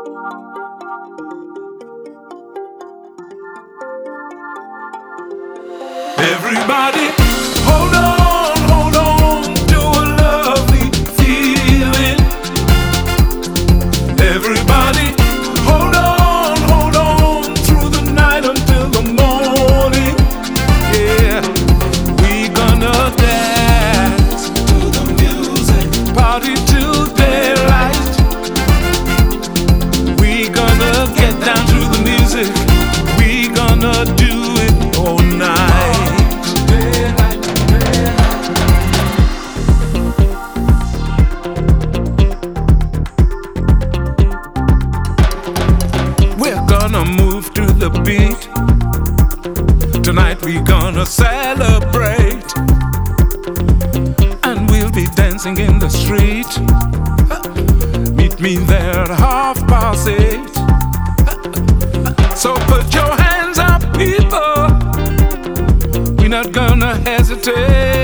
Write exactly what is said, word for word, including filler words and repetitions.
Everybody, hold on, hold on to a lovely feeling. Everybody, hold on, hold on through the night until the morning. Yeah, we gonna dance to the music, party till daylight. We gonna get down to the music. We gonna do it all night. Move to the beat. Tonight we gonna celebrate, and we'll be dancing in the street. Meet me there at half past eight. So put your hands up, people. We're not gonna hesitate.